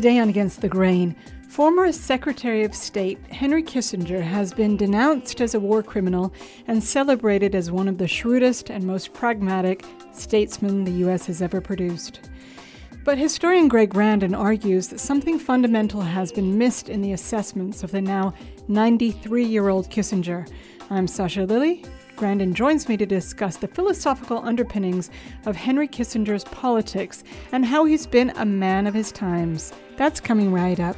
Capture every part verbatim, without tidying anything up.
Today on Against the Grain, former Secretary of State Henry Kissinger has been denounced as a war criminal and celebrated as one of the shrewdest and most pragmatic statesmen the U S has ever produced. But historian Greg Grandin argues that something fundamental has been missed in the assessments of the now ninety-three-year-old Kissinger. I'm Sasha Lilley. Grandin joins me to discuss the philosophical underpinnings of Henry Kissinger's politics and how he's been a man of his times. That's coming right up.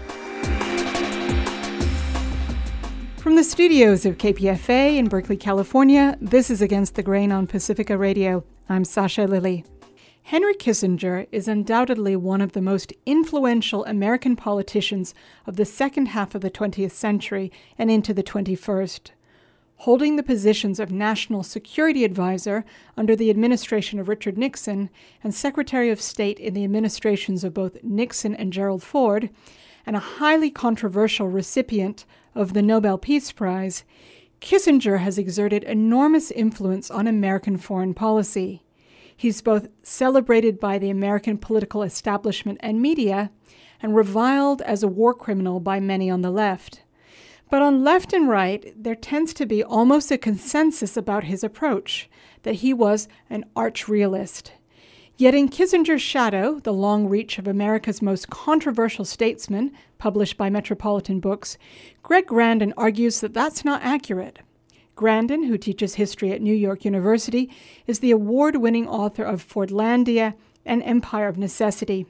From the studios of K P F A in Berkeley, California, this is Against the Grain on Pacifica Radio. I'm Sasha Lilley. Henry Kissinger is undoubtedly one of the most influential American politicians of the second half of the twentieth century and into the twenty-first. Holding the positions of National Security Advisor under the administration of Richard Nixon and Secretary of State in the administrations of both Nixon and Gerald Ford, and a highly controversial recipient of the Nobel Peace Prize, Kissinger has exerted enormous influence on American foreign policy. He's both celebrated by the American political establishment and media and reviled as a war criminal by many on the left. But on left and right, there tends to be almost a consensus about his approach, that he was an arch-realist. Yet in Kissinger's Shadow, The Long Reach of America's Most Controversial Statesman, published by Metropolitan Books, Greg Grandin argues that that's not accurate. Grandin, who teaches history at New York University, is the award-winning author of Fordlandia and Empire of Necessity.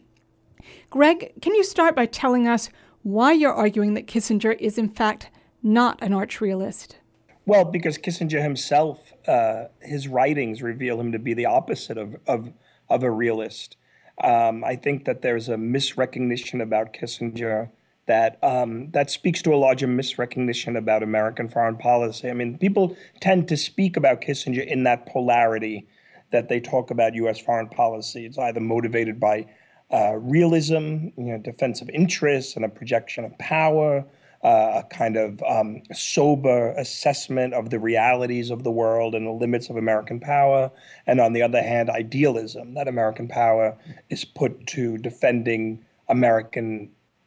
Greg, can you start by telling us why you're arguing that Kissinger is, in fact, not an arch-realist? Well, because Kissinger himself, uh, his writings reveal him to be the opposite of of, of a realist. Um, I think that there's a misrecognition about Kissinger that um, that speaks to a larger misrecognition about American foreign policy. I mean, people tend to speak about Kissinger in that polarity that they talk about U S foreign policy. It's either motivated by Uh, realism, you know, defensive interests, and a projection of power, uh, a kind of um, sober assessment of the realities of the world and the limits of American power. And on the other hand, idealism, that American power is put to defending American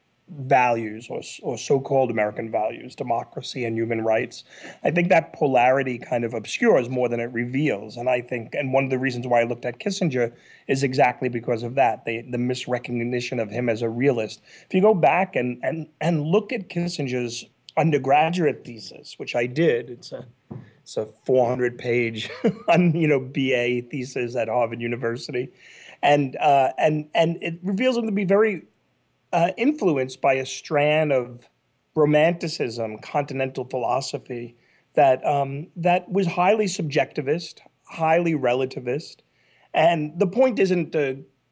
values or, or so-called American values, democracy and human rights. I think that polarity kind of obscures more than it reveals. And I think, and one of the reasons why I looked at Kissinger is exactly because of that, the, the misrecognition of him as a realist. If you go back and, and, and look at Kissinger's undergraduate thesis, which I did, it's a it's a four hundred page you know, B A thesis at Harvard University. And, uh, and, and it reveals him to be very Uh, influenced by a strand of romanticism, continental philosophy that um, that was highly subjectivist, highly relativist. And the point isn't to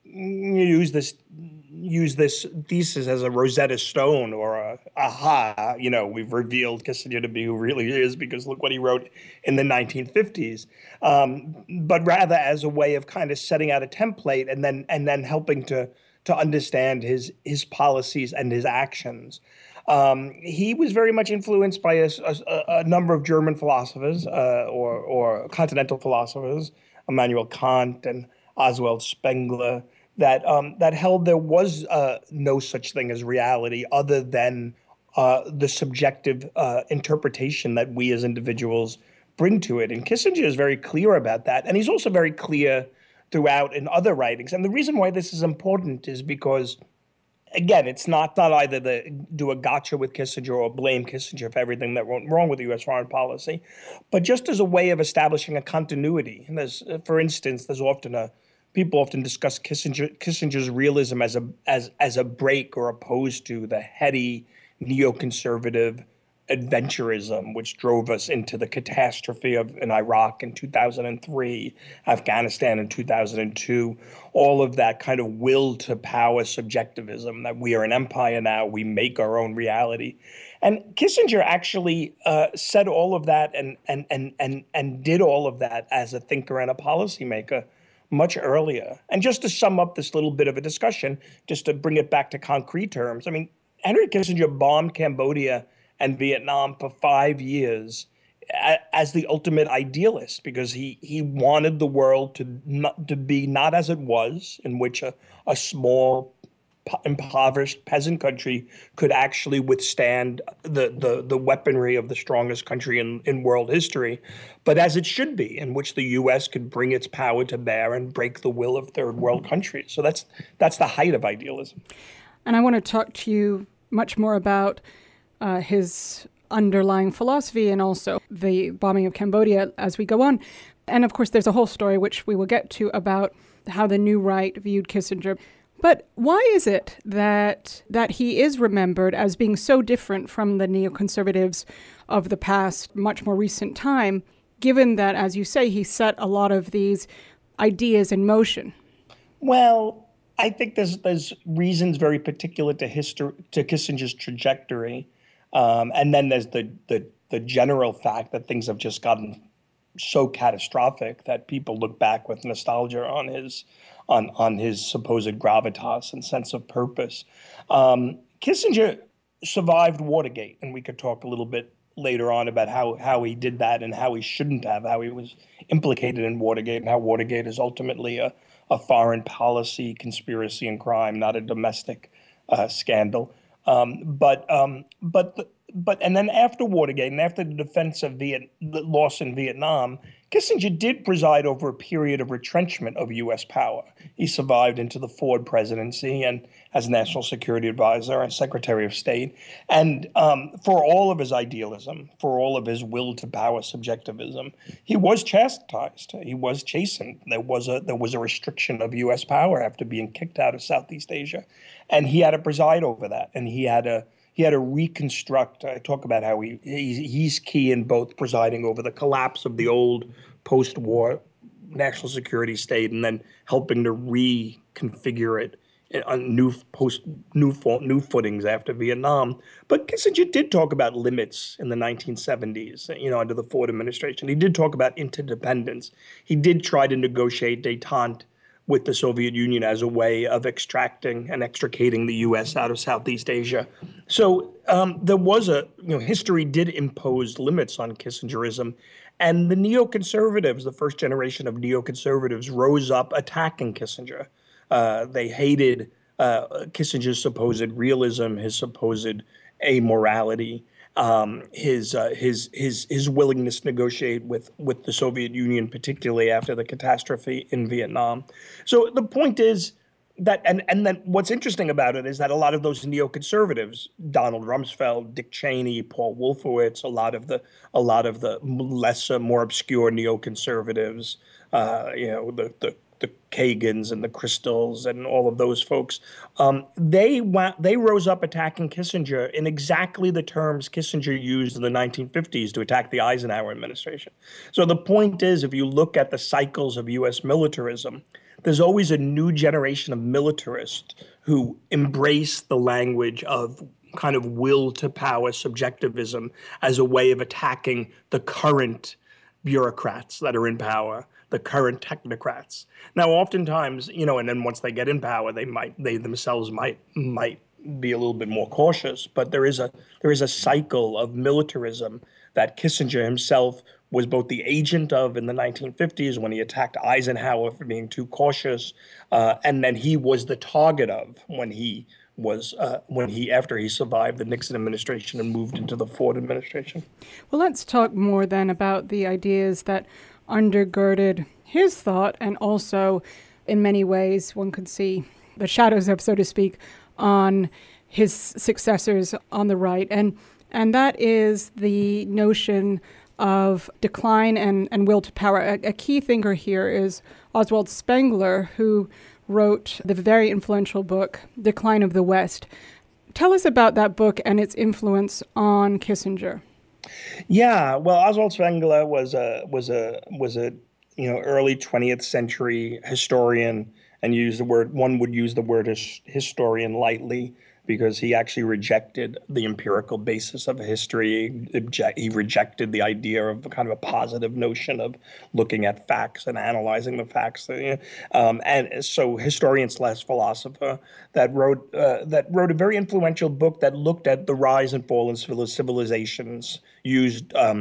use this use this thesis as a Rosetta Stone or a aha, you know, we've revealed Kissinger to be who really is because look what he wrote in the nineteen fifties, um, but rather as a way of kind of setting out a template and then and then helping to to understand his his policies and his actions. Um, he was very much influenced by a, a, a number of German philosophers uh, or, or continental philosophers, Immanuel Kant and Oswald Spengler, that um, that held there was uh, no such thing as reality other than uh, the subjective uh, interpretation that we as individuals bring to it. And Kissinger is very clear about that. And he's also very clear throughout in other writings. And the reason why this is important is because, again, it's not, not either to do a gotcha with Kissinger or blame Kissinger for everything that went wrong with U S foreign policy, but just as a way of establishing a continuity. And there's, for instance, there's often a, people often discuss Kissinger, Kissinger's realism as a, as, as a break or opposed to the heady neoconservative adventurism, which drove us into the catastrophe of in Iraq in two thousand three, Afghanistan in two thousand two, all of that kind of will to power subjectivism, that we are an empire now, we make our own reality. And Kissinger actually uh, said all of that and, and, and, and, and did all of that as a thinker and a policymaker much earlier. And just to sum up this little bit of a discussion, just to bring it back to concrete terms, I mean, Henry Kissinger bombed Cambodia and Vietnam for five years as the ultimate idealist, because he he wanted the world to not, to be not as it was, in which a, a small impoverished peasant country could actually withstand the, the, the weaponry of the strongest country in, in world history, but as it should be, in which the U S could bring its power to bear and break the will of third world countries. So that's that's the height of idealism. And I want to talk to you much more about uh, his underlying philosophy and also the bombing of Cambodia as we go on. And of course, there's a whole story, which we will get to, about how the New Right viewed Kissinger. But why is it that that he is remembered as being so different from the neoconservatives of the past, much more recent time, given that, as you say, he set a lot of these ideas in motion? Well, I think there's there's reasons very particular to history, to Kissinger's trajectory, um, and then there's the, the the general fact that things have just gotten so catastrophic that people look back with nostalgia on his on on his supposed gravitas and sense of purpose. Um, Kissinger survived Watergate, and we could talk a little bit later on about how how he did that and how he shouldn't have, how he was implicated in Watergate, and how Watergate is ultimately a, a foreign policy conspiracy and crime, not a domestic uh, scandal. Um, but um, but the, but and then after Watergate and after the defense of Viet, the loss in Vietnam, Kissinger did preside over a period of retrenchment of U S power. He survived into the Ford presidency and as National Security Advisor and Secretary of State. And um, for all of his idealism, for all of his will to power subjectivism, he was chastised. He was chastened. There was a there was a restriction of U S power after being kicked out of Southeast Asia, and he had to preside over that. And he had to he had to reconstruct. I talk about how he he's, he's key in both presiding over the collapse of the old post-war national security state and then helping to reconfigure it on new post new new footings after Vietnam. But Kissinger did talk about limits in the nineteen seventies, you know, under the Ford administration. He did talk about interdependence. He did try to negotiate détente with the Soviet Union as a way of extracting and extricating the U S out of Southeast Asia. So um, there was a, you know, history did impose limits on Kissingerism. And the neoconservatives, the first generation of neoconservatives, rose up attacking Kissinger. Uh, they hated uh, Kissinger's supposed realism, his supposed amorality, um, his uh, his his his willingness to negotiate with with the Soviet Union, particularly after the catastrophe in Vietnam. So the point is that, and and then what's interesting about it is that a lot of those neoconservatives, Donald Rumsfeld, Dick Cheney, Paul Wolfowitz, a lot of the a lot of the lesser, more obscure neoconservatives, uh, you know, the the the Kagans and the Crystals and all of those folks, um, they wa- they rose up attacking Kissinger in exactly the terms Kissinger used in the nineteen fifties to attack the Eisenhower administration. So the point is, if you look at the cycles of U S militarism, there's always a new generation of militarists who embrace the language of kind of will to power subjectivism as a way of attacking the current bureaucrats that are in power, the current technocrats. Now, oftentimes, you know, and then once they get in power, they might, they themselves might, might be a little bit more cautious. But there is a, there is a cycle of militarism that Kissinger himself was both the agent of in the nineteen fifties when he attacked Eisenhower for being too cautious, uh, and then he was the target of when he was uh, when he after he survived the Nixon administration and moved into the Ford administration. Well, let's talk more then about the ideas that undergirded his thought, and also in many ways one could see the shadows of, so to speak, on his successors on the right. And and that is the notion of decline and, and will to power. A, a key thinker here is Oswald Spengler, who wrote the very influential book, Decline of the West. Tell us about that book and its influence on Kissinger. Yeah, well, Oswald Spengler was a was a was a you know early twentieth century historian, and used the word one would use the word his, historian lightly, because he actually rejected the empirical basis of history. He rejected the idea of kind of a positive notion of looking at facts and analyzing the facts. Um, and so historian slash philosopher that wrote uh, that wrote a very influential book that looked at the rise and fall of civilizations, used um,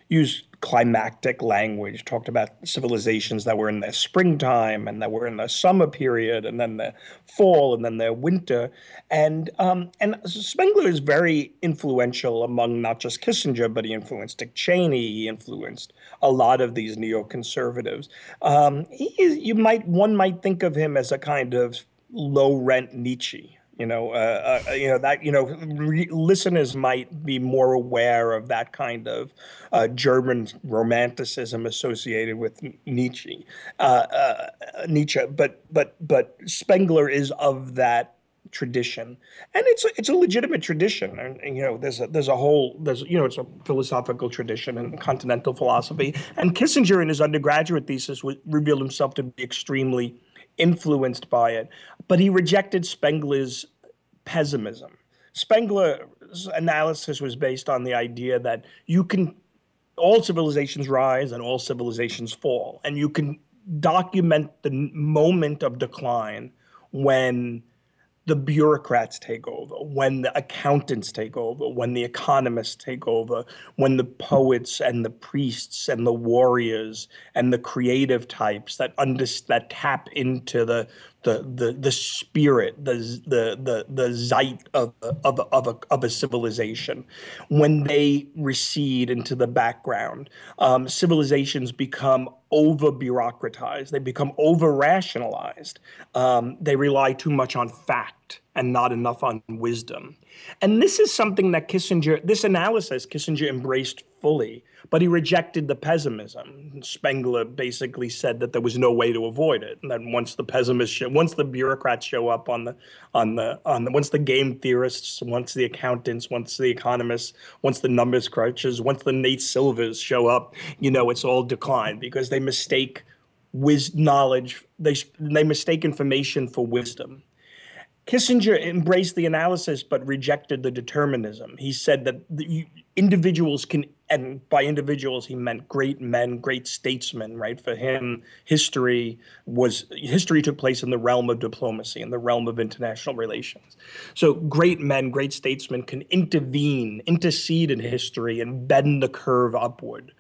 used climactic language, talked about civilizations that were in their springtime and that were in the summer period and then the fall and then their winter. And um, and Spengler is very influential among not just Kissinger, but he influenced Dick Cheney. He influenced a lot of these neoconservatives. Um, he is, you might one might think of him as a kind of low rent Nietzsche. You know, uh, uh, you know that you know re- listeners might be more aware of that kind of uh, German romanticism associated with Nietzsche. Uh, uh, Nietzsche, but but but Spengler is of that tradition, and it's a, it's a legitimate tradition. And, and you know, there's a there's a whole there's you know it's a philosophical tradition in continental philosophy. And Kissinger, in his undergraduate thesis, w- revealed himself to be extremely influenced by it, but he rejected Spengler's pessimism. Spengler's analysis was based on the idea that you can, all civilizations rise and all civilizations fall, and you can document the moment of decline when the bureaucrats take over, when the accountants take over, when the economists take over, when the poets and the priests and the warriors and the creative types that under, that tap into the the the the spirit, the the the the zeit of of of a of a civilization, when they recede into the background, um, civilizations become over bureaucratized. They become over rationalized. Um, they rely too much on fact and not enough on wisdom. And this is something that Kissinger, this analysis, Kissinger embraced fully, but he rejected the pessimism. Spengler basically said that there was no way to avoid it, and that once the pessimists, show, once the bureaucrats show up on the, on the, on the, once the game theorists, once the accountants, once the economists, once the numbers crunchers, once the Nate Silvers show up, you know, it's all decline because they mistake wis- knowledge, they they mistake information for wisdom. Kissinger embraced the analysis but rejected the determinism. He said that the individuals can, and by individuals he meant great men, great statesmen, right? For him, history was history took place in the realm of diplomacy, in the realm of international relations. So great men, great statesmen can intervene, intercede in history and bend the curve upward.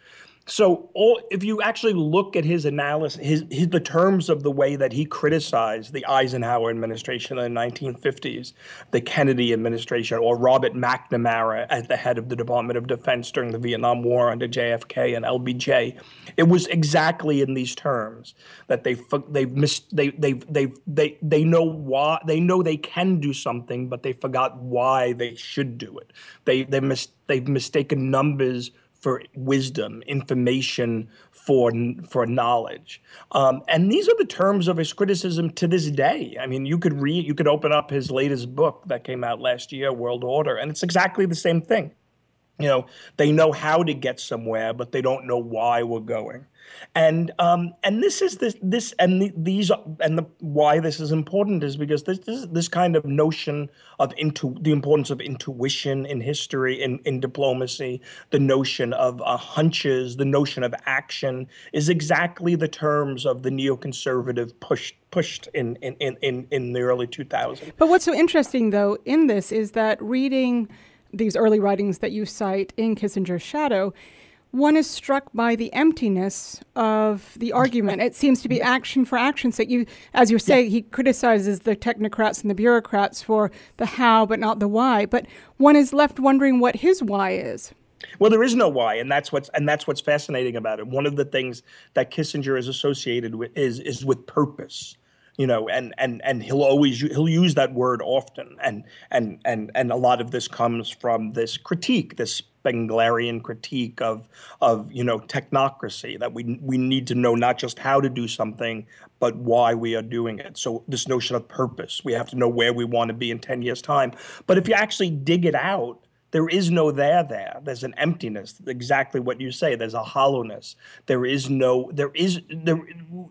So all, if you actually look at his analysis, his, his, the terms of the way that he criticized the Eisenhower administration in the nineteen fifties, the Kennedy administration, or Robert McNamara as the head of the Department of Defense during the Vietnam War under J F K and L B J, it was exactly in these terms that they they mis, they they they they they know why they know they can do something, but they forgot why they should do it. They they mis, they've mistaken numbers for wisdom, information for for knowledge, um, and these are the terms of his criticism to this day. I mean, you could read, you could open up his latest book that came out last year, World Order, and it's exactly the same thing. You know, they know how to get somewhere, but they don't know why we're going. And um, and this is this this and the, these are, and the why this is important is because this this, this kind of notion of intu the importance of intuition in history, in, in diplomacy, the notion of uh, hunches, the notion of action is exactly the terms of the neoconservative push pushed in in in in, in the early two thousands. But what's so interesting though in this is that reading these early writings that you cite in Kissinger's shadow, one is struck by the emptiness of the argument. It seems to be action for action's sake. You, as you say, yeah. He criticizes the technocrats and the bureaucrats for the how, but not the why. But one is left wondering what his why is. Well, there is no why, and that's what's and that's what's fascinating about it. One of the things that Kissinger is associated with is is with purpose. You know, and and and he'll always he'll use that word often, and and and and a lot of this comes from this critique, this Spenglerian critique of of you know technocracy, that we we need to know not just how to do something, but why we are doing it. So this notion of purpose, we have to know where we want to be in ten years' time. But if you actually dig it out, there is no there there. There's an emptiness, exactly what you say. There's a hollowness. There is no, there is, there,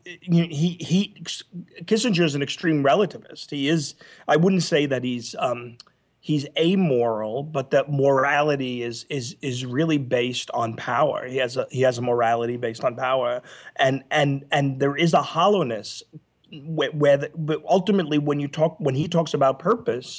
he, he, Kissinger is an extreme relativist. He is, I wouldn't say that he's, um, he's amoral, but that morality is, is, is really based on power. He has a, he has a morality based on power. And, and, and there is a hollowness where, where the, but ultimately when you talk, when he talks about purpose,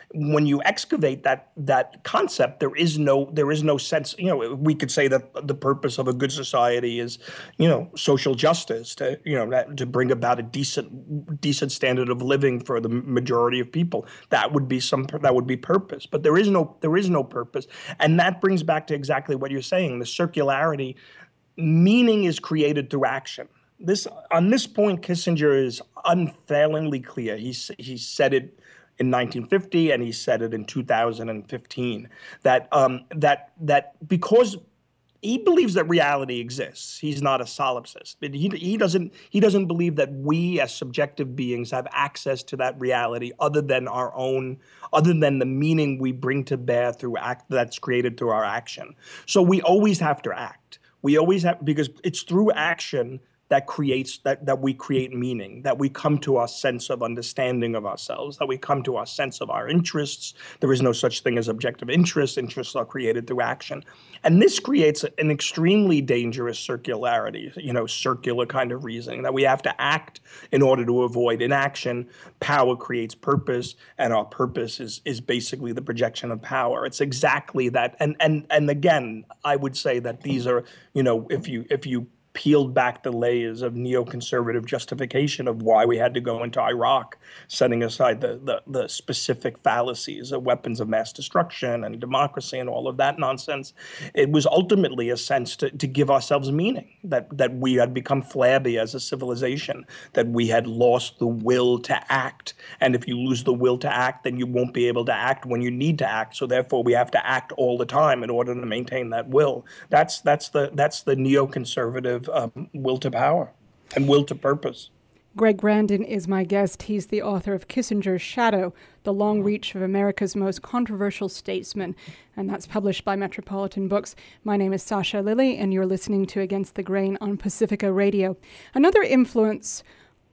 when you excavate that that concept, there is no there is no sense. You know, we could say that the purpose of a good society is, you know, social justice, to you know that, to bring about a decent decent standard of living for the majority of people. That would be some that would be purpose, but there is no there is no purpose, and that brings back to exactly what you're saying: the circularity. Meaning is created through action. This on this point, Kissinger is unfailingly clear. He he said it in nineteen fifty, and he said it in two thousand fifteen. That um, that that because he believes that reality exists. He's not a solipsist, but he he doesn't he doesn't believe that we as subjective beings have access to that reality other than our own, other than the meaning we bring to bear through act that's created through our action. So we always have to act. We always have, because it's through action that creates that that we create meaning, that we come to our sense of understanding of ourselves, that we come to our sense of our interests. There is no such thing as objective interests. Interests are created through action. And this creates an extremely dangerous circularity, you know, circular kind of reasoning, that we have to act in order to avoid inaction. Power creates purpose, and our purpose is is basically the projection of power. It's exactly that. And and and again, I would say that these are, you know, if you if you peeled back the layers of neoconservative justification of why we had to go into Iraq, setting aside the, the, the specific fallacies of weapons of mass destruction and democracy and all of that nonsense. It was ultimately a sense to, to give ourselves meaning, that, that we had become flabby as a civilization, that we had lost the will to act. And if you lose the will to act, then you won't be able to act when you need to act. So therefore, we have to act all the time in order to maintain that will. That's, that's, the, that's the neoconservative Um, will to power and will to purpose. Greg Grandin is my guest. He's the author of Kissinger's Shadow, The Long Reach of America's Most Controversial Statesman, and that's published by Metropolitan Books. My name is Sasha Lilly, and you're listening to Against the Grain on Pacifica Radio. Another influence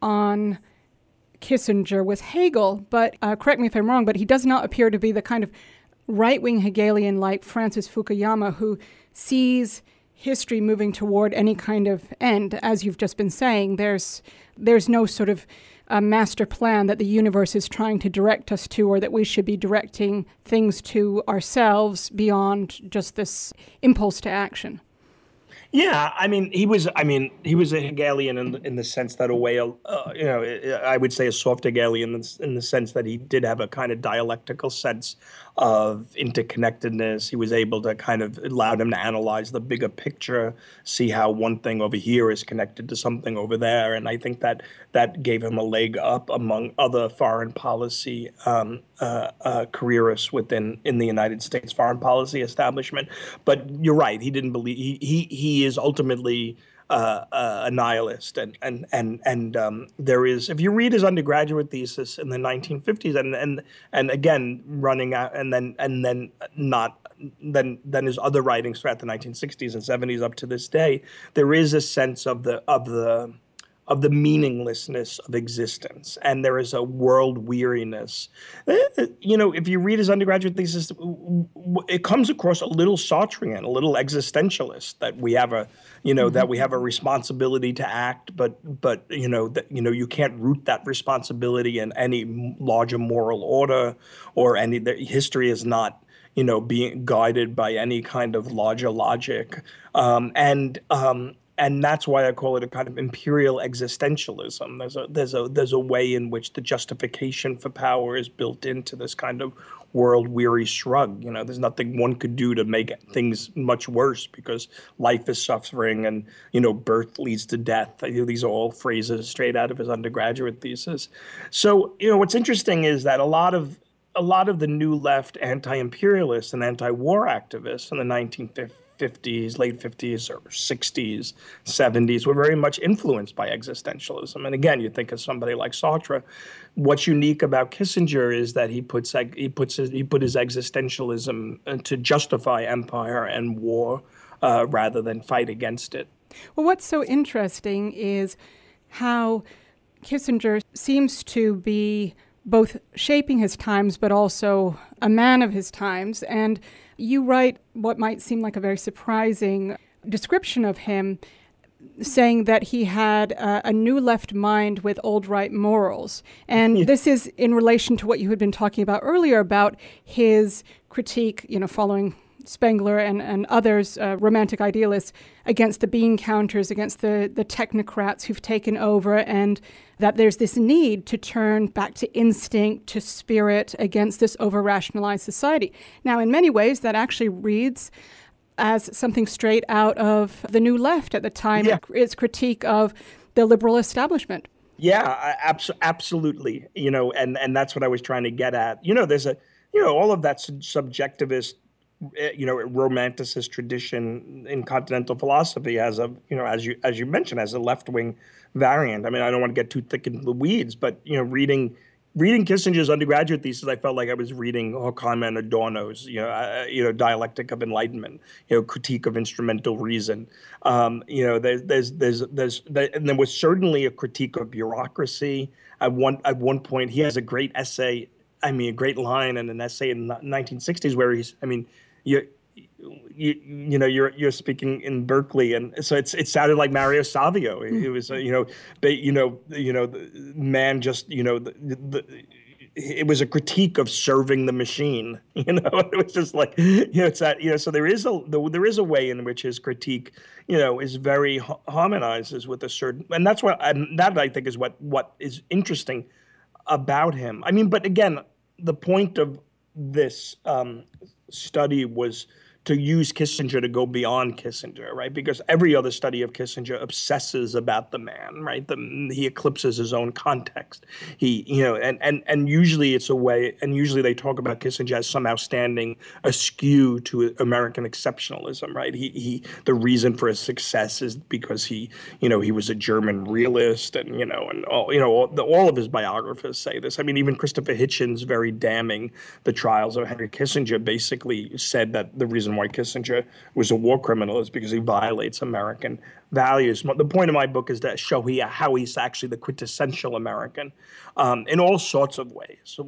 on Kissinger was Hegel, but uh, correct me if I'm wrong, but he does not appear to be the kind of right-wing Hegelian like Francis Fukuyama, who sees history moving toward any kind of end. As you've just been saying, there's there's no sort of uh, master plan that the universe is trying to direct us to, or that we should be directing things to ourselves beyond just this impulse to action. Yeah, I mean, he was. I mean, he was a Hegelian in the, in the sense that a way, uh, you know, I would say a soft Hegelian in the, in the sense that he did have a kind of dialectical sense of interconnectedness. He was able to kind of allowed him to analyze the bigger picture, see how one thing over here is connected to something over there, and I think that that gave him a leg up among other foreign policy um, uh, uh, careerists within in the United States foreign policy establishment. But you're right; he didn't believe he he he is ultimately uh, uh, a nihilist, and and and and um, there is, if you read his undergraduate thesis in the nineteen fifties, and and and again running out, and then and then not then then his other writings throughout the nineteen sixties and seventies up to this day, there is a sense of the of the of the meaninglessness of existence, and there is a world weariness. You know, if you read his undergraduate thesis, it comes across a little Sartrean, a little existentialist, that we have a, you know, mm-hmm. that we have a responsibility to act, but but you know that you know you can't root that responsibility in any larger moral order, or any that history is not, you know, being guided by any kind of larger logic, um, and. Um, And that's why I call it a kind of imperial existentialism. There's a there's a there's a way in which the justification for power is built into this kind of world-weary shrug. You know, there's nothing one could do to make things much worse because life is suffering, and you know, birth leads to death. You know, these are all phrases straight out of his undergraduate thesis. So, you know, what's interesting is that a lot of a lot of the new left anti-imperialists and anti-war activists in the nineteen fifties, late fifties or sixties, seventies were very much influenced by existentialism. And again, you think of somebody like Sartre. What's unique about Kissinger is that he puts he puts his, he put his existentialism to justify empire and war uh, rather than fight against it. Well, what's so interesting is how Kissinger seems to be both shaping his times, but also a man of his times. And you write what might seem like a very surprising description of him. saying that he had uh, a new left mind with old right morals. And yeah. This is in relation to what you had been talking about earlier about his critique, you know, following Spengler and, and others, uh, romantic idealists, against the bean counters, against the, the technocrats who've taken over, and that there's this need to turn back to instinct, to spirit, against this over-rationalized society. Now, in many ways, that actually reads as something straight out of the New Left at the time, yeah. Its critique of the liberal establishment. Yeah, abs- absolutely. You know, and, and that's what I was trying to get at. You know, there's a, you know, all of that subjectivist, you know, romanticist tradition in continental philosophy has a, you know, as you as you mentioned, as a left-wing variant. I mean, I don't want to get too thick into the weeds, but, you know, reading Reading Kissinger's undergraduate thesis, I felt like I was reading Horkheimer and Adorno's, you know, uh, you know, Dialectic of Enlightenment, you know, Critique of Instrumental Reason. Um, you know, there's, there's, there's, there's, there, and there was certainly a critique of bureaucracy. At one, at one point, he has a great essay. I mean, a great line in an essay in the nineteen sixties where he's, I mean, you. You, you know, you're you're speaking in Berkeley, and so it's it sounded like Mario Savio. It, it was, uh, you know, but, you know, you know, the man just, you know, the, the, it was a critique of serving the machine. You know, it was just like, you know, it's that, you know, so there is a there is a way in which his critique, you know, is very harmonizes with a certain, and that's what and that I think is what what is interesting about him. I mean, but again, the point of this um, study was to use Kissinger to go beyond Kissinger, right? Because every other study of Kissinger obsesses about the man, right? The, he eclipses his own context. He, you know, and, and, and usually it's a way, and usually they talk about Kissinger as somehow standing askew to American exceptionalism, right? He, he, the reason for his success is because he, you know, he was a German realist, and, you know, and all, you know, all, the, all of his biographers say this. I mean, even Christopher Hitchens, very damning the trials of Henry Kissinger, basically said that the reason why Kissinger was a war criminal is because he violates American values. The point of my book is to show he, how he's actually the quintessential American um, in all sorts of ways.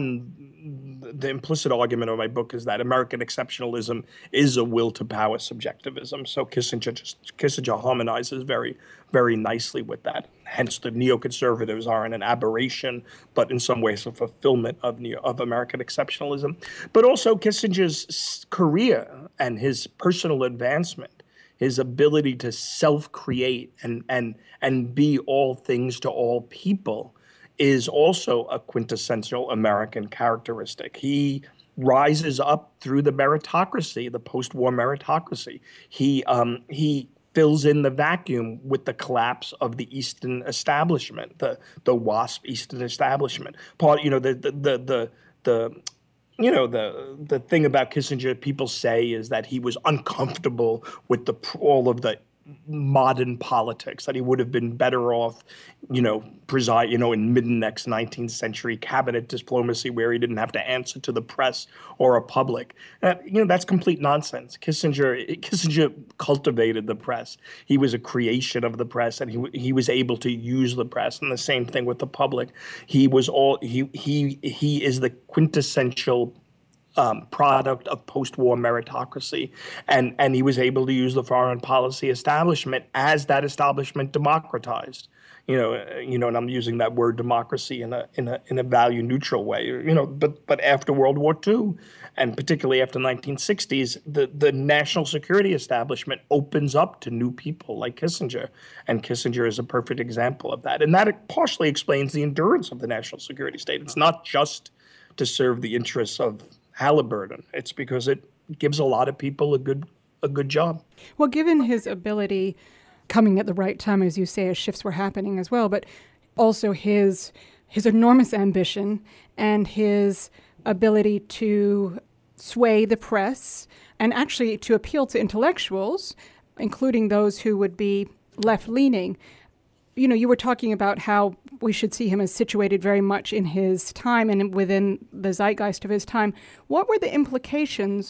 One, the implicit argument of my book is that American exceptionalism is a will to power subjectivism. So Kissinger just Kissinger harmonizes very, very nicely with that. Hence, the neoconservatives are in an aberration, but in some ways a fulfillment of neo, of American exceptionalism. But also Kissinger's career and his personal advancement, his ability to self-create and and and be all things to all people, is also a quintessential American characteristic. He rises up through the meritocracy, the post-war meritocracy. He um, he. fills in the vacuum with the collapse of the Eastern establishment, the the WASP Eastern establishment. Part, you know, the the the the, the you know, the the thing about Kissinger people say is that he was uncomfortable with the all of the modern politics, that he would have been better off, you know, preside, you know, in mid-next nineteenth century cabinet diplomacy where he didn't have to answer to the press or a public. Uh, you know, that's complete nonsense. Kissinger Kissinger cultivated the press. He was a creation of the press, and he he was able to use the press. And the same thing with the public. He was all he he he is the quintessential Um, product of post-war meritocracy, and and he was able to use the foreign policy establishment as that establishment democratized. You know, uh, you know, and I'm using that word democracy in a in a in a value neutral way. You know, but but after World War Two, and particularly after nineteen sixties, the the national security establishment opens up to new people like Kissinger, and Kissinger is a perfect example of that. And that partially explains the endurance of the national security state. It's not just to serve the interests of Halliburton. It's because it gives a lot of people a good a good job. Well, given his ability, coming at the right time, as you say, as shifts were happening as well, but also his his enormous ambition and his ability to sway the press and actually to appeal to intellectuals, including those who would be left-leaning. You know, you were talking about how we should see him as situated very much in his time and within the zeitgeist of his time. What were the implications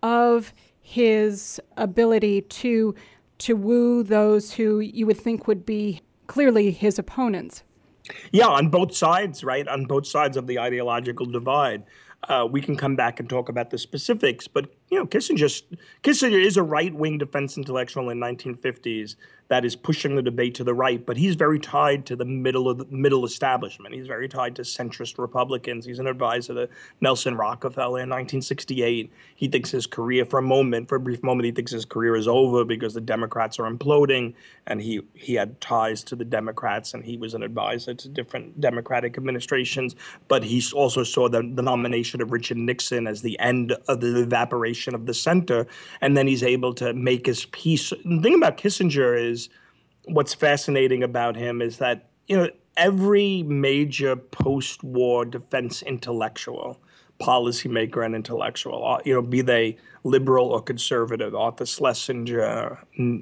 of his ability to to woo those who you would think would be clearly his opponents? Yeah, on both sides, right? On both sides of the ideological divide. Uh, we can come back and talk about the specifics, but you know, Kissinger, Kissinger is a right-wing defense intellectual in the nineteen fifties that is pushing the debate to the right, but he's very tied to the middle of the middle establishment. He's very tied to centrist Republicans. He's an advisor to Nelson Rockefeller in nineteen sixty-eight. He thinks his career, for a moment, for a brief moment, he thinks his career is over because the Democrats are imploding, and he he had ties to the Democrats, and he was an advisor to different Democratic administrations. But he also saw the, the nomination of Richard Nixon as the end of the evaporation of the center, and then he's able to make his peace. The thing about Kissinger is, what's fascinating about him is that, you know, every major post-war defense intellectual, policymaker and intellectual, you know, be they liberal or conservative, Arthur Schlesinger,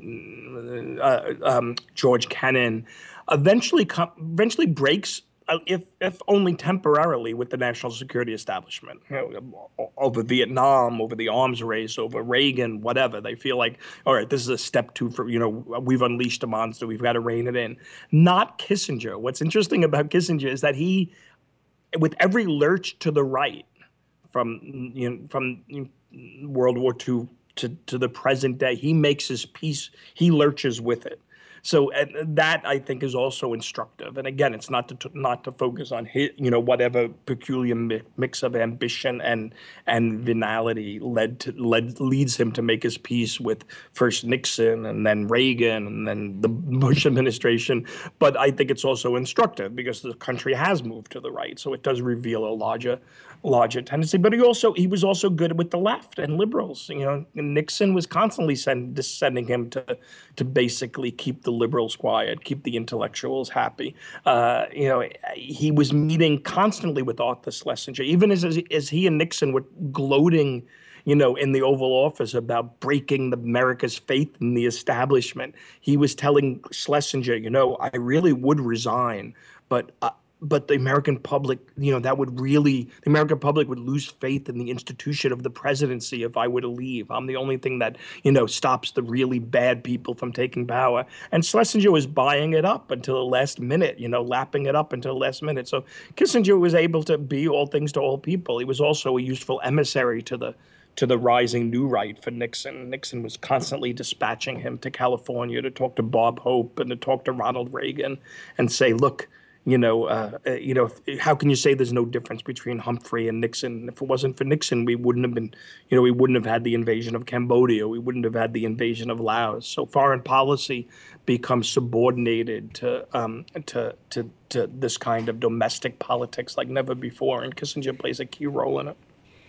uh, um, George Kennan, eventually com- eventually breaks, if if only temporarily, with the national security establishment, you know, over Vietnam, over the arms race, over Reagan, whatever. They feel like, all right, this is a step two for, you know, we've unleashed a monster, we've got to rein it in. Not Kissinger. What's interesting about Kissinger is that he, with every lurch to the right, from you know, from World War Two to to the present day, he makes his peace. He lurches with it. So and that, I think, is also instructive. And again, it's not to not to focus on his, you know, whatever peculiar mi- mix of ambition and and venality led to led leads him to make his peace with first Nixon and then Reagan and then the Bush administration. But I think it's also instructive because the country has moved to the right, so it does reveal a larger larger tendency. But he also he was also good with the left and liberals. You know, Nixon was constantly send, sending him to to basically keep the liberals quiet, keep the intellectuals happy. Uh, you know, he was meeting constantly with Arthur Schlesinger, even as as he and Nixon were gloating, you know, in the Oval Office about breaking the America's faith in the establishment. He was telling Schlesinger, you know, I really would resign, but uh, but the American public, you know, that would really, the American public would lose faith in the institution of the presidency if I were to leave. I'm the only thing that, you know, stops the really bad people from taking power. And Schlesinger was buying it up until the last minute, you know, lapping it up until the last minute. So Kissinger was able to be all things to all people. He was also a useful emissary to the to the rising new right for Nixon. Nixon was constantly dispatching him to California to talk to Bob Hope and to talk to Ronald Reagan and say, look, You know, uh, you know, how can you say there's no difference between Humphrey and Nixon? If it wasn't for Nixon, we wouldn't have been, you know, we wouldn't have had the invasion of Cambodia. We wouldn't have had the invasion of Laos. So foreign policy becomes subordinated to um, to to to this kind of domestic politics like never before, and Kissinger plays a key role in it.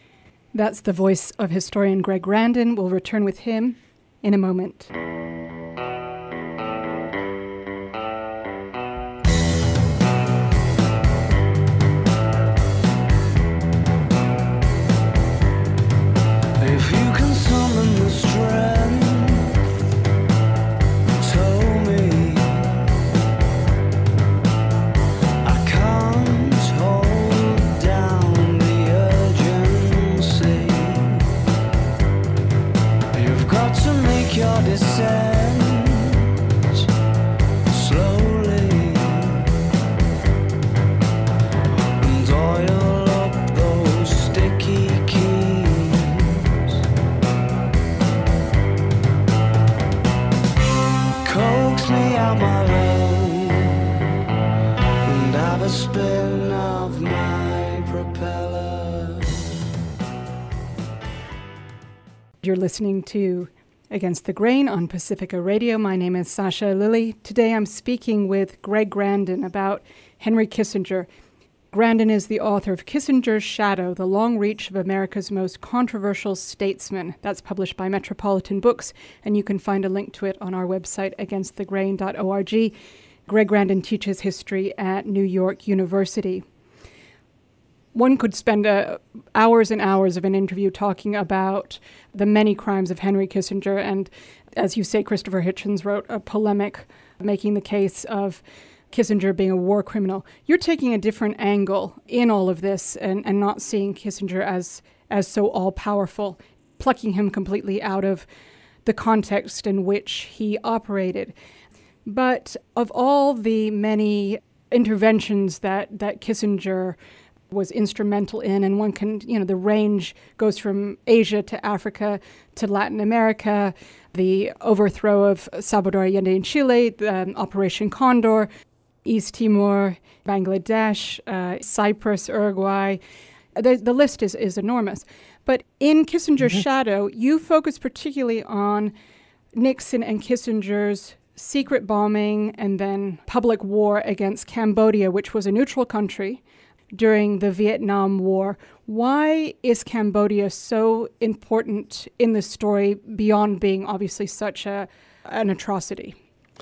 That's the voice of historian Greg Grandin. We'll return with him in a moment. You're listening to Against the Grain on Pacifica Radio. My name is Sasha Lilly. Today I'm speaking with Greg Grandin about Henry Kissinger. Grandin is the author of Kissinger's Shadow, The Long Reach of America's Most Controversial Statesman. That's published by Metropolitan Books, and you can find a link to it on our website, against the grain dot org. Greg Grandin teaches history at New York University. One could spend uh, hours and hours of an interview talking about the many crimes of Henry Kissinger. And as you say, Christopher Hitchens wrote a polemic making the case of Kissinger being a war criminal. You're taking a different angle in all of this and, and not seeing Kissinger as, as so all-powerful, plucking him completely out of the context in which he operated. But of all the many interventions that, that Kissinger was instrumental in, and one can, you know, the range goes from Asia to Africa to Latin America, the overthrow of Salvador Allende in Chile, um, Operation Condor, East Timor, Bangladesh, uh, Cyprus, Uruguay. The, the list is, is enormous. But in Kissinger's mm-hmm. shadow, you focus particularly on Nixon and Kissinger's secret bombing and then public war against Cambodia, which was a neutral country during the Vietnam War. Why is Cambodia so important in this story beyond being obviously such a an atrocity?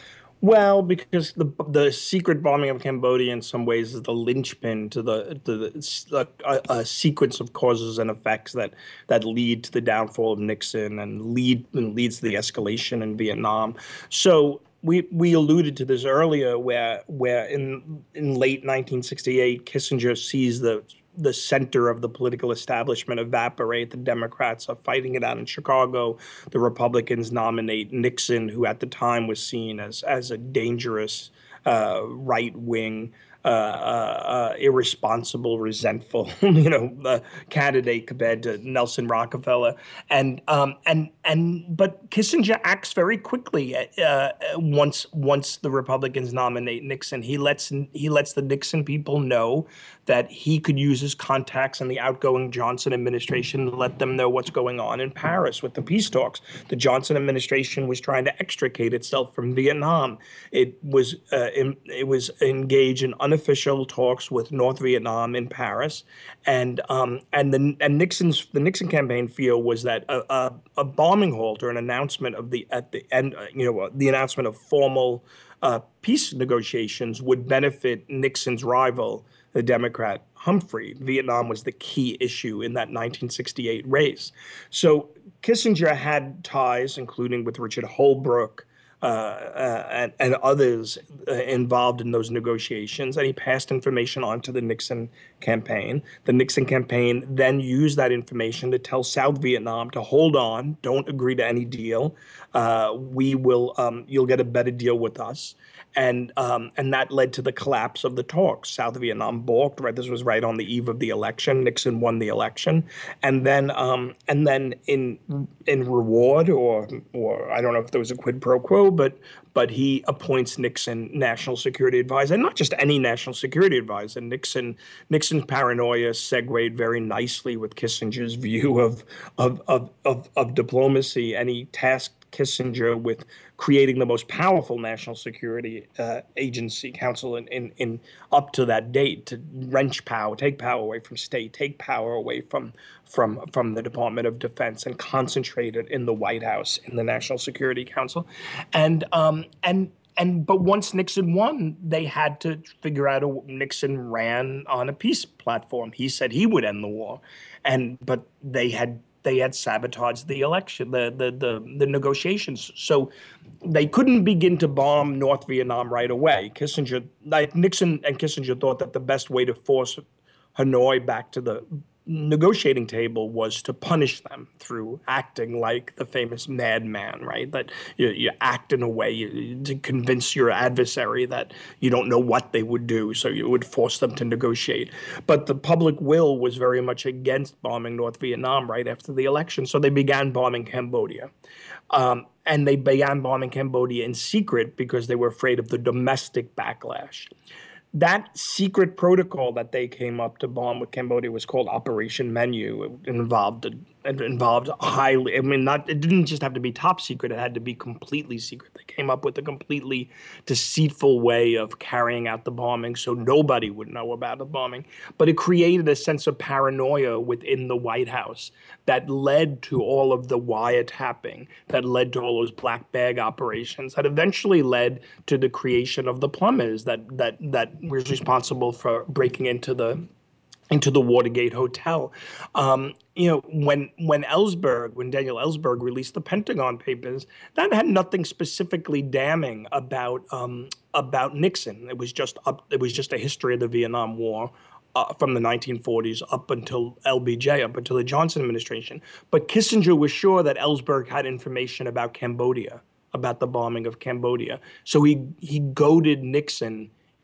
Well, because the the secret bombing of Cambodia in some ways is the linchpin to the to the a, a sequence of causes and effects that that lead to the downfall of Nixon and lead and leads to the escalation in Vietnam. So we we alluded to this earlier, where where in in late nineteen sixty-eight, Kissinger sees the the center of the political establishment evaporate. The Democrats are fighting it out in Chicago. The Republicans nominate Nixon, who at the time was seen as as a dangerous uh, right-wing, uh, uh, uh, irresponsible, resentful, you know, uh, candidate compared to Nelson Rockefeller. And um, and and but Kissinger acts very quickly uh, once once the Republicans nominate Nixon. He lets he lets the Nixon people know that he could use his contacts in the outgoing Johnson administration to let them know what's going on in Paris with the peace talks. The Johnson administration was trying to extricate itself from Vietnam. It was uh, in, it was engaged in unofficial talks with North Vietnam in Paris, and um, and the and Nixon's the Nixon campaign feel was that a, a, a bombing halt or an announcement of the at the end, you know, the announcement of formal uh, peace negotiations would benefit Nixon's rival, the Democrat Humphrey. Vietnam was the key issue in that nineteen sixty-eight race. So Kissinger had ties, including with Richard Holbrooke uh, uh, and, and others uh, involved in those negotiations, and he passed information on to the Nixon campaign. The Nixon campaign then used that information to tell South Vietnam to hold on, don't agree to any deal. Uh, we will, um, you'll get a better deal with us. And um, and that led to the collapse of the talks. South Vietnam balked. Right, this was right on the eve of the election. Nixon won the election, and then um, and then in in reward, or or I don't know if there was a quid pro quo, but but he appoints Nixon national security advisor, and not just any national security advisor. Nixon Nixon's paranoia segued very nicely with Kissinger's view of of of of, of diplomacy, and he tasked Kissinger with creating the most powerful national security uh, agency council in, in, in up to that date, to wrench power, take power away from state, take power away from from from the Department of Defense, and concentrate it in the White House, in the National Security Council, and um and. And but once Nixon won, they had to figure out a Nixon ran on a peace platform. He said he would end the war, and but they had they had sabotaged the election, the the the, the negotiations. So they couldn't begin to bomb North Vietnam right away. Kissinger, like Nixon and Kissinger thought that the best way to force Hanoi back to the negotiating table was to punish them through acting like the famous madman, right? That you, you act in a way you, to convince your adversary that you don't know what they would do, so you would force them to negotiate. But the public will was very much against bombing North Vietnam right after the election, so they began bombing Cambodia. Um, and they began bombing Cambodia in secret because they were afraid of the domestic backlash. That secret protocol that they came up to bomb with Cambodia was called Operation Menu. It involved a, it involved highly. I mean, not it didn't just have to be top secret; it had to be completely secret. They came up with a completely deceitful way of carrying out the bombing, so nobody would know about the bombing. But it created a sense of paranoia within the White House that led to all of the wiretapping, that led to all those black bag operations, that eventually led to the creation of the plumbers that that that was responsible for breaking into the into the Watergate Hotel. Um, you know, when when Ellsberg, when Daniel Ellsberg released the Pentagon Papers, that had nothing specifically damning about um, about Nixon. It was just up. It was just a history of the Vietnam War uh, from the nineteen forties up until L B J, up until the Johnson administration. But Kissinger was sure that Ellsberg had information about Cambodia, about the bombing of Cambodia. So he he goaded Nixon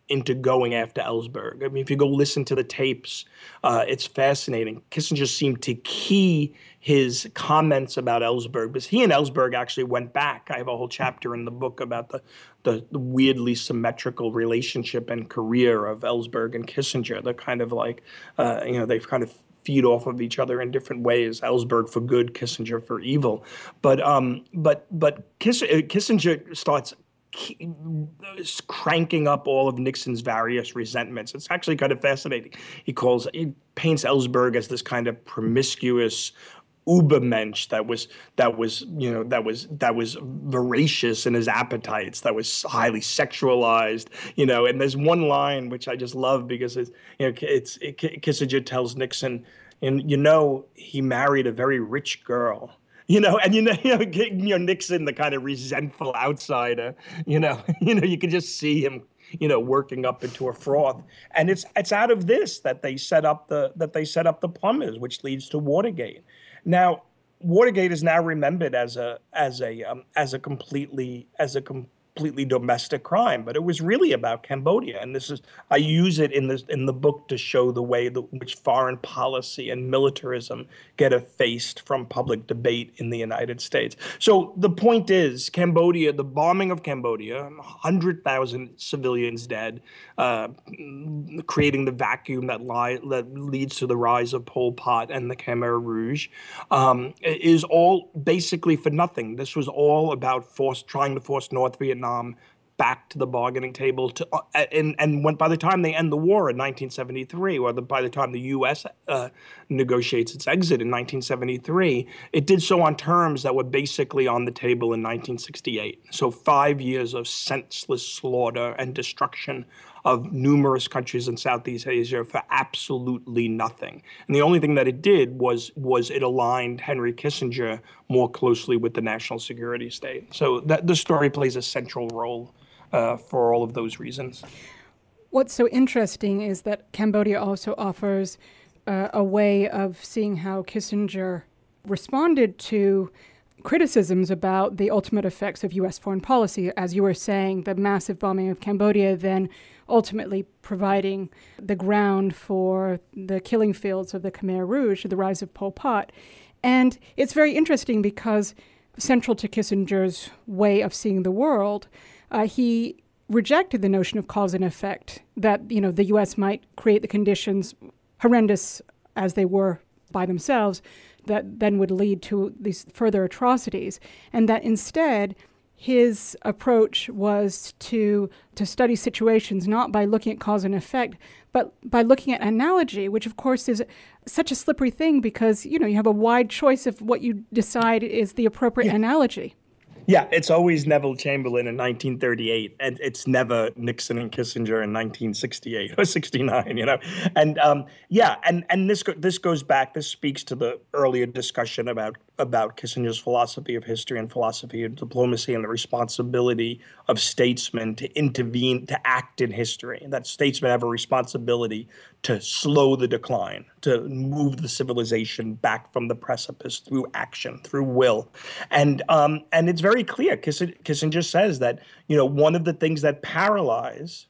into going after Ellsberg. I mean, if you go listen to the tapes, uh, it's fascinating. Kissinger seemed to key his comments about Ellsberg because he and Ellsberg actually went back. I have a whole chapter in the book about the, the, the weirdly symmetrical relationship and career of Ellsberg and Kissinger. They're kind of like, uh, you know, they've kind of feed off of each other in different ways. Ellsberg for good, Kissinger for evil. But um, but but Kiss, Kissinger starts cranking up all of Nixon's various resentments. It's actually kind of fascinating. He calls, he paints Ellsberg as this kind of promiscuous Ubermensch that was that was you know that was that was voracious in his appetites, that was highly sexualized, you know. And there's one line which I just love because it's you know it's it, Kissinger tells Nixon, and you know he married a very rich girl. You know, and you know, you know, you know, Nixon, the kind of resentful outsider. You know, you know, you could just see him, you know, working up into a froth. And it's it's out of this that they set up the that they set up the plumbers, which leads to Watergate. Now, Watergate is now remembered as a as a um, as a completely as a completely domestic crime, but it was really about Cambodia. And this is I use it in this in the book to show the way that which foreign policy and militarism get effaced from public debate in the United States. So the point is, Cambodia, the bombing of Cambodia, one hundred thousand civilians dead, uh, creating the vacuum that, lie, that leads to the rise of Pol Pot and the Khmer Rouge, um, is all basically for nothing. This was all about force, trying to force North Vietnam back to the bargaining table, to uh, and and when by the time they end the war in nineteen seventy-three, or the, by the time the U S uh, negotiates its exit in nineteen seventy-three, it did so on terms that were basically on the table in nineteen sixty-eight. So five years of senseless slaughter and destruction of numerous countries in Southeast Asia for absolutely nothing. And the only thing that it did was was it aligned Henry Kissinger more closely with the national security state. So that the story plays a central role uh, for all of those reasons. What's so interesting is that Cambodia also offers uh, a way of seeing how Kissinger responded to criticisms about the ultimate effects of U S foreign policy. As you were saying, the massive bombing of Cambodia then ultimately providing the ground for the killing fields of the Khmer Rouge, the rise of Pol Pot. And it's very interesting because central to Kissinger's way of seeing the world, uh, he rejected the notion of cause and effect, that, you know, the U S might create the conditions, horrendous as they were by themselves, that then would lead to these further atrocities, and that instead his approach was to to study situations not by looking at cause and effect, but by looking at analogy, which of course is such a slippery thing because, you know, you have a wide choice of what you decide is the appropriate yeah. analogy. Yeah, it's always Neville Chamberlain in nineteen thirty-eight, and it's never Nixon and Kissinger in nineteen sixty-eight or sixty-nine, you know. And um, yeah, and and this go, this goes back. This speaks to the earlier discussion about about Kissinger's philosophy of history and philosophy of diplomacy and the responsibility of statesmen to intervene, to act in history. That statesmen have a responsibility to slow the decline, to move the civilization back from the precipice through action, through will. And um, and it's very clear. Kissinger says that, you know, one of the things that paralyze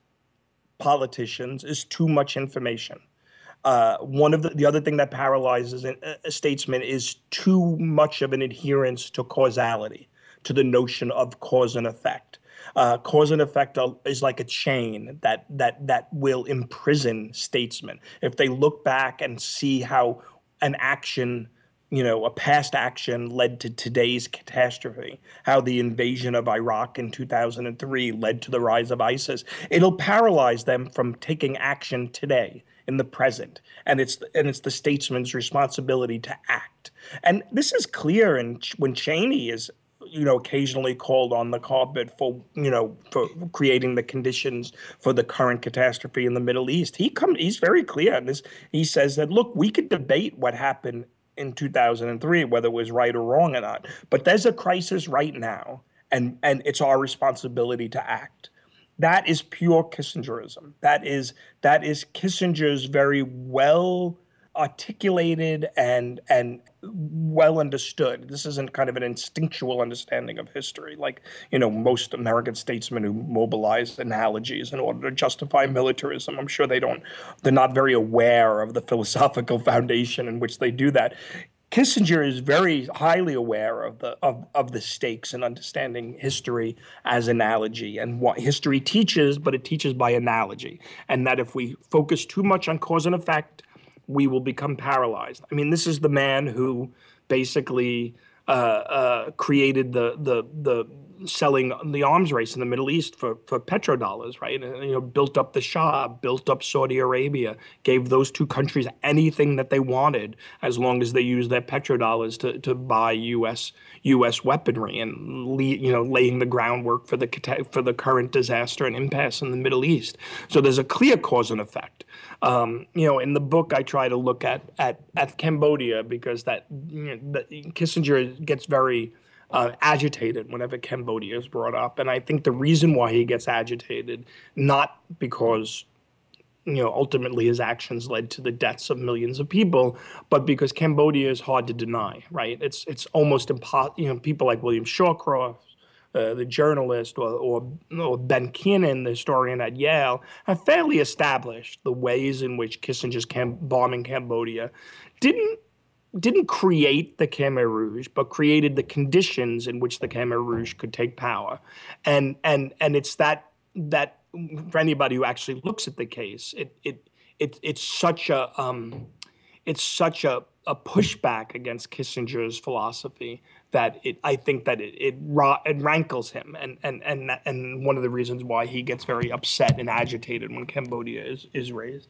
politicians is too much information. Uh, one of the, the other thing that paralyzes a, a statesman is too much of an adherence to causality, to the notion of cause and effect. Uh, cause and effect is like a chain that that that will imprison statesmen. If they look back and see how an action, you know, a past action led to today's catastrophe, how the invasion of Iraq in two thousand three led to the rise of ISIS, it'll paralyze them from taking action today, in the present. And it's and it's the statesman's responsibility to act. And this is clear in, when Cheney is, you know, occasionally called on the carpet for, you know, for creating the conditions for the current catastrophe in the Middle East. He come, he's very clear on this. He says that, look, we could debate what happened in two thousand three, whether it was right or wrong or not, but there's a crisis right now, and, and it's our responsibility to act. That is pure Kissingerism. That is that is Kissinger's very well articulated and and well understood. This isn't kind of an instinctual understanding of history, like, you know, most American statesmen who mobilize analogies in order to justify militarism. I'm sure they don't, they're not very aware of the philosophical foundation in which they do that. Kissinger is very highly aware of the of, of the stakes in understanding history as analogy and what history teaches, but it teaches by analogy. And that if we focus too much on cause and effect, we will become paralyzed. I mean, this is the man who basically uh, uh, created the the the selling the arms race in the Middle East for, for petrodollars, right? And, you know, built up the Shah, built up Saudi Arabia, gave those two countries anything that they wanted as long as they used their petrodollars to, to buy U S U S weaponry, and you know, laying the groundwork for the for the current disaster and impasse in the Middle East. So there's a clear cause and effect. Um, you know, in the book, I try to look at at at Cambodia because that, you know, that Kissinger gets very Uh, agitated whenever Cambodia is brought up. And I think the reason why he gets agitated, not because, you know, ultimately his actions led to the deaths of millions of people, but because Cambodia is hard to deny, right? It's it's almost impossible. You know, people like William Shawcross, uh, the journalist, or, or, or Ben Kiernan, the historian at Yale, have fairly established the ways in which Kissinger's cam- bombing Cambodia didn't didn't create the Khmer Rouge, but created the conditions in which the Khmer Rouge could take power. And and and it's that that for anybody who actually looks at the case, it it it it's such a um, it's such a, a pushback against Kissinger's philosophy that it I think that it it, it rankles him, and and and and one of the reasons why he gets very upset and agitated when Cambodia is is raised.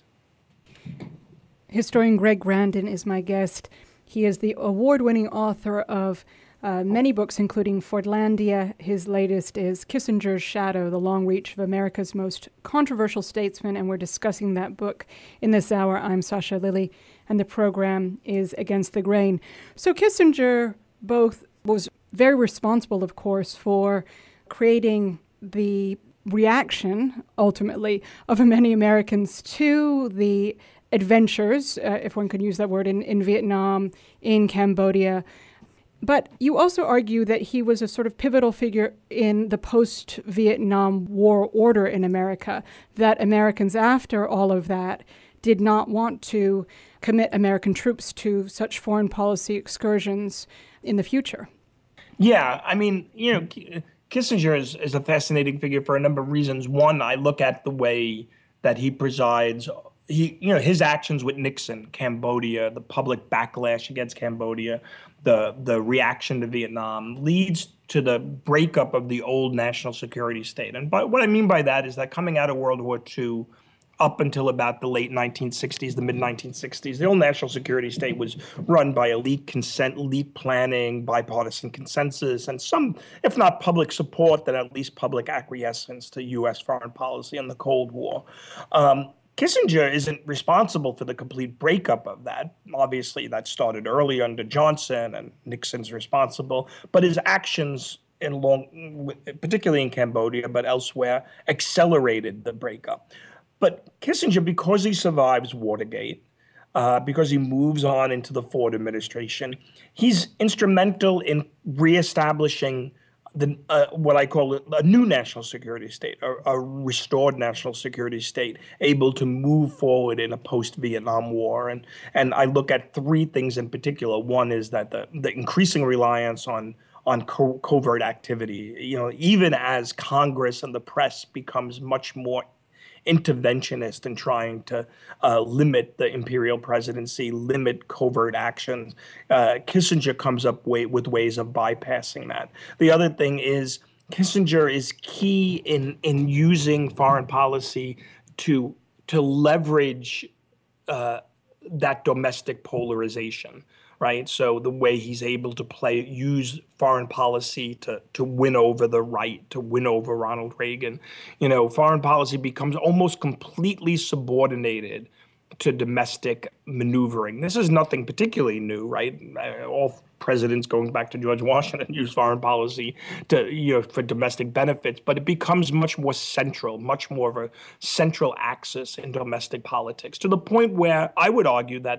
Historian Greg Grandin is my guest. He is the award-winning author of uh, many books, including Fordlandia. His latest is Kissinger's Shadow, The Long Reach of America's Most Controversial Statesman, and we're discussing that book in this hour. I'm Sasha Lilley, and the program is Against the Grain. So Kissinger both was very responsible, of course, for creating the reaction, ultimately, of many Americans to the adventures, uh, if one could use that word, in, in Vietnam, in Cambodia. But you also argue that he was a sort of pivotal figure in the post-Vietnam War order in America, that Americans after all of that did not want to commit American troops to such foreign policy excursions in the future. Yeah, I mean, you know, Kissinger is, is a fascinating figure for a number of reasons. One, I look at the way that he presides. He, you know, his actions with Nixon, Cambodia, the public backlash against Cambodia, the the reaction to Vietnam leads to the breakup of the old national security state. And by, what I mean by that is that coming out of World War Two, up until about the late nineteen sixties, the mid nineteen sixties, the old national security state was run by elite consent, elite planning, bipartisan consensus, and some, if not public support, then at least public acquiescence to U S foreign policy in the Cold War. Um, Kissinger isn't responsible for the complete breakup of that. Obviously, that started early under Johnson, and Nixon's responsible. But his actions, in long, particularly in Cambodia, but elsewhere, accelerated the breakup. But Kissinger, because he survives Watergate, uh, because he moves on into the Ford administration, he's instrumental in reestablishing the uh, what I call a new national security state, a, a restored national security state, able to move forward in a post-Vietnam War. And and I look at three things in particular. One is that the, the increasing reliance on on co- covert activity, you know, even as Congress and the press becomes much more interventionist in trying to uh, limit the imperial presidency, limit covert actions. Uh, Kissinger comes up way, with ways of bypassing that. The other thing is Kissinger is key in in using foreign policy to to leverage uh, that domestic polarization. Right. So the way he's able to play, use foreign policy to to win over the right, to win over Ronald Reagan. You know, foreign policy becomes almost completely subordinated to domestic maneuvering. This is nothing particularly new, right? All presidents going back to George Washington use foreign policy to, you know, for domestic benefits, but it becomes much more central, much more of a central axis in domestic politics, to the point where I would argue that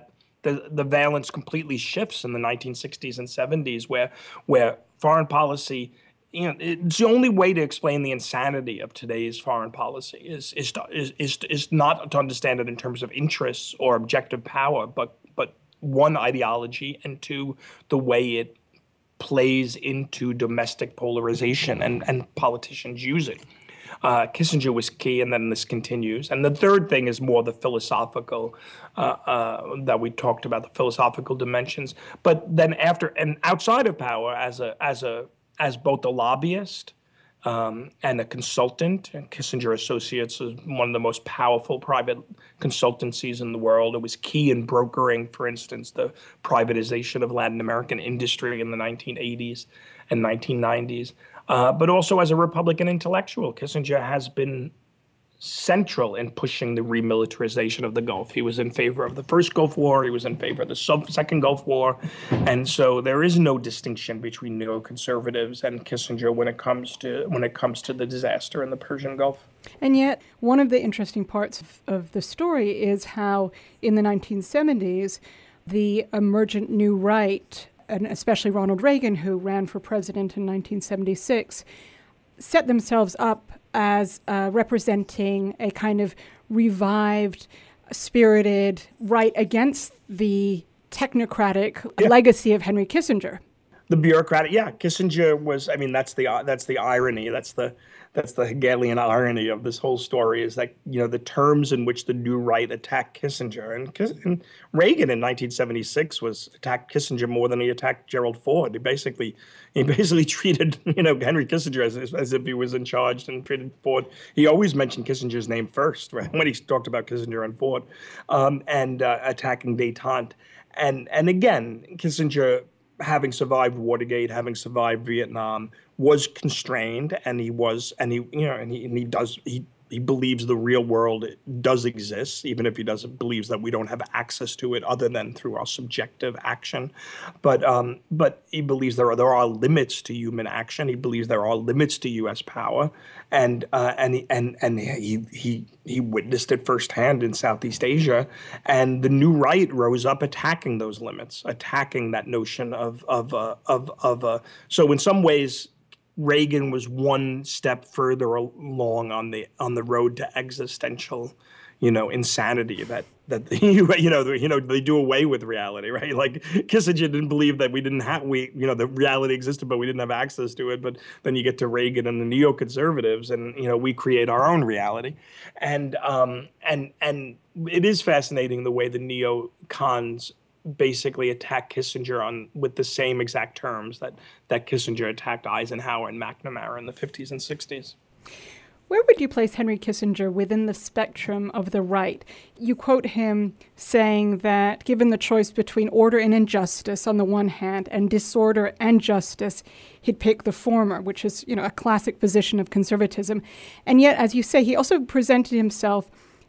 the, the valence completely shifts in the nineteen sixties and seventies, where where foreign policy, you know, it's the only way to explain the insanity of today's foreign policy is is to, is, is, is not to understand it in terms of interests or objective power, but but one, ideology, and two, the way it plays into domestic polarization, and, and politicians use it. Uh, Kissinger was key, and then this continues. And the third thing is more the philosophical uh, uh, that we talked about, the philosophical dimensions. But then after and outside of power, as a as a as both a lobbyist um, and a consultant, and Kissinger Associates is one of the most powerful private consultancies in the world. It was key in brokering, for instance, the privatization of Latin American industry in the nineteen eighties and nineteen nineties. Uh, but also as a Republican intellectual, Kissinger has been central in pushing the remilitarization of the Gulf. He was in favor of the first Gulf War. He was in favor of the sub- second Gulf War. And so there is no distinction between neoconservatives and Kissinger when it comes to when it comes to the disaster in the Persian Gulf. And yet, one of the interesting parts of, of the story is how in the nineteen seventies, the emergent new right, and especially Ronald Reagan, who ran for president in nineteen seventy-six, set themselves up as uh, representing a kind of revived, spirited right against the technocratic yeah. legacy of Henry Kissinger. The bureaucratic, yeah, Kissinger was. I mean, that's the uh, that's the irony. That's the that's the Hegelian irony of this whole story is that, you know, the terms in which the new right attacked Kissinger, and, Kiss, and Reagan in nineteen seventy-six was attacked Kissinger more than he attacked Gerald Ford. He basically he basically treated, you know, Henry Kissinger as as if he was in charge, and treated Ford. He always mentioned Kissinger's name first, right, when he talked about Kissinger and Ford, um, and uh, attacking détente. And and again, Kissinger, having survived Watergate, having survived Vietnam, was constrained, and he was, and he, you know, and he, and he does, he, he believes the real world does exist, even if he doesn't believes that we don't have access to it other than through our subjective action. But um, but he believes there are there are limits to human action. He believes there are limits to U S power, and uh, and he, and and he he he witnessed it firsthand in Southeast Asia. And the new right rose up attacking those limits, attacking that notion of of uh, of of. Uh, so in some ways, Reagan was one step further along on the on the road to existential, you know, insanity that that the, you know the, you know they do away with reality, right? Like Kissinger didn't believe that we didn't have we you know the reality existed, but we didn't have access to it. But then you get to Reagan and the neoconservatives, and you know we create our own reality, and um and and it is fascinating the way the neocons basically attack Kissinger on with the same exact terms that, that Kissinger attacked Eisenhower and McNamara in the fifties and sixties. Where would you place Henry Kissinger within the spectrum of the right? You quote him saying that given the choice between order and injustice on the one hand and disorder and justice, he'd pick the former, which is, you know, a classic position of conservatism. And yet, as you say, he also presented himself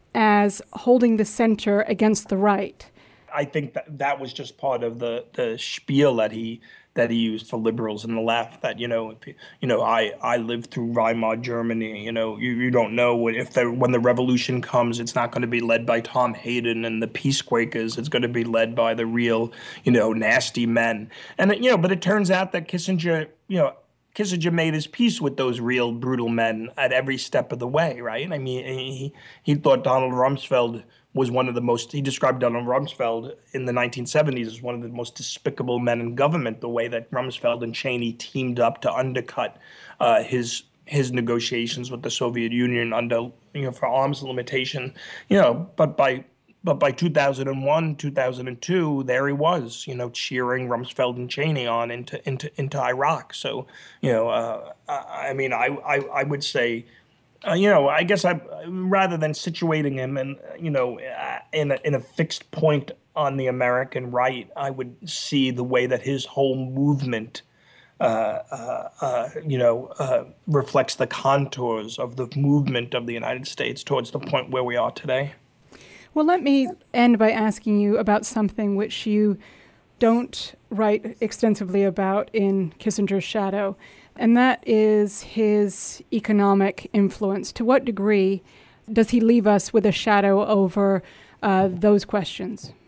as holding the center against the right. I think that that was just part of the, the spiel that he that he used for liberals and the left. That you know, if, you know, I, I lived through Weimar Germany. You know, you, you don't know what, if the, when the revolution comes, it's not going to be led by Tom Hayden and the Peace Quakers. It's going to be led by the real, you know, nasty men. And you know, but it turns out that Kissinger, you know. Kissinger made his peace with those real brutal men at every step of the way, right? I mean, he he thought Donald Rumsfeld was one of the most, he described Donald Rumsfeld in the nineteen seventies as one of the most despicable men in government, the way that Rumsfeld and Cheney teamed up to undercut uh, his his negotiations with the Soviet Union under, you know, for arms limitation, you know, but by But by two thousand one, two thousand two, there he was, you know, cheering Rumsfeld and Cheney on into into into Iraq. So, you know, uh, I mean, I I, I would say, uh, you know, I guess I rather than situating him in, you know, in a, in a fixed point on the American right, I would see the way that his whole movement, uh, uh, uh, you know, uh, reflects the contours of the movement of the United States towards the point where we are today. Well, let me end by asking you about something which you don't write extensively about in Kissinger's Shadow, and that is his economic influence. To what degree does he leave us with a shadow over uh, those questions?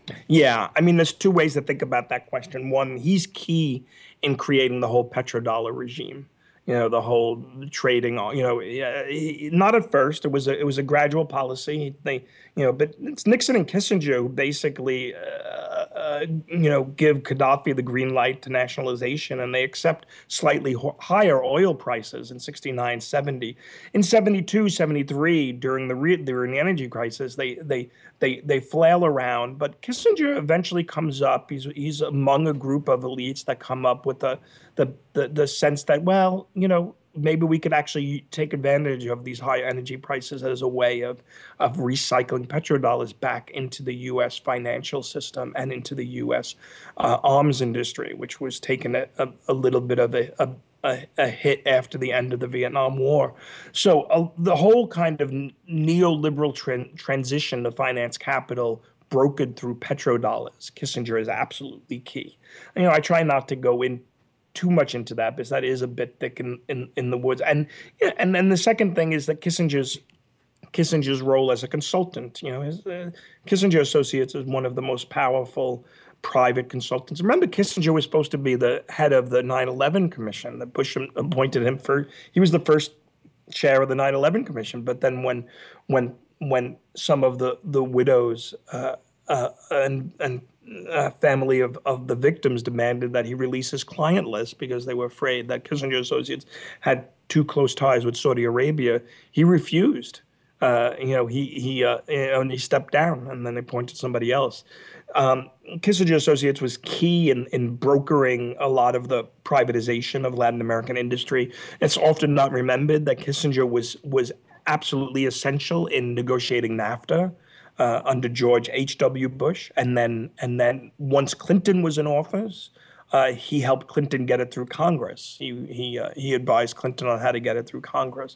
Yeah, I mean, there's two ways to think about that question. One, he's key in creating the whole petrodollar regime. You know, the whole trading. You know, he, not at first. It was a it was a gradual policy. They, you know, but it's Nixon and Kissinger who basically, uh, uh, you know, give Gaddafi the green light to nationalization, and they accept slightly ho- higher oil prices in sixty-nine, seventy. In seventy-two, seventy-three, during the re- during the energy crisis, they they they they flail around. But Kissinger eventually comes up. He's he's among a group of elites that come up with the the the, the sense that, well, you know, maybe we could actually take advantage of these high energy prices as a way of of recycling petrodollars back into the U S financial system and into the U S uh, arms industry, which was taking a, a, a little bit of a, a A, a hit after the end of the Vietnam War. So uh, the whole kind of neoliberal tra- transition to finance capital brokered through petrodollars, Kissinger is absolutely key. You know, I try not to go in too much into that because that is a bit thick in, in, in the woods. And yeah, and then the second thing is that Kissinger's Kissinger's role as a consultant. You know, his, uh, Kissinger Associates is one of the most powerful private consultants. Remember, Kissinger was supposed to be the head of the nine eleven Commission. That Bush appointed him for. He was the first chair of the nine eleven Commission. But then when, when, when some of the the widows uh, uh, and and uh, family of of the victims demanded that he release his client list because they were afraid that Kissinger Associates had too close ties with Saudi Arabia, he refused. Uh, you know, he he uh, and he stepped down, and then they appointed somebody else. Um, Kissinger Associates was key in, in brokering a lot of the privatization of Latin American industry. It's often not remembered that Kissinger was was absolutely essential in negotiating NAFTA uh, under George H W Bush, and then and then once Clinton was in office, uh, he helped Clinton get it through Congress. He he uh, he advised Clinton on how to get it through Congress.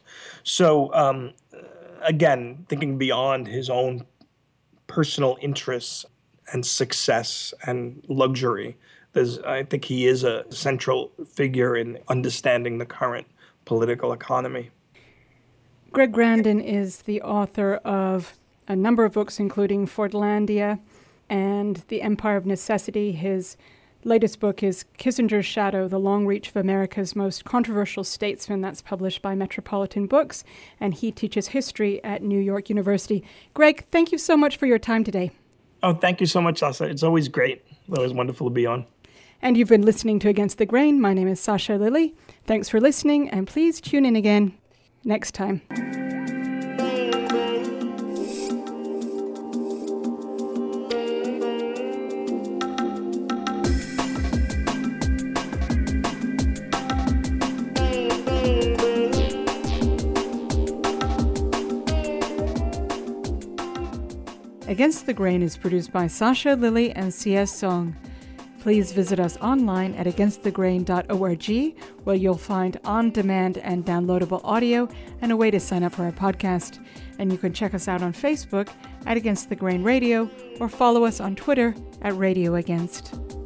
So um, again, thinking beyond his own personal interests and success and luxury, there's, I think he is a central figure in understanding the current political economy. Greg Grandin is the author of a number of books, including Fordlandia and The Empire of Necessity. His latest book is Kissinger's Shadow, The Long Reach of America's Most Controversial Statesman. That's published by Metropolitan Books, and he teaches history at New York University. Greg, thank you so much for your time today. Oh, thank you so much, Sasha. It's always great. It's always wonderful to be on. And you've been listening to Against the Grain. My name is Sasha Lilley. Thanks for listening, and please tune in again next time. Against the Grain is produced by Sasha Lilley and C S Song. Please visit us online at against the grain dot org, where you'll find on-demand and downloadable audio and a way to sign up for our podcast. And you can check us out on Facebook at Against the Grain Radio or follow us on Twitter at Radio Against.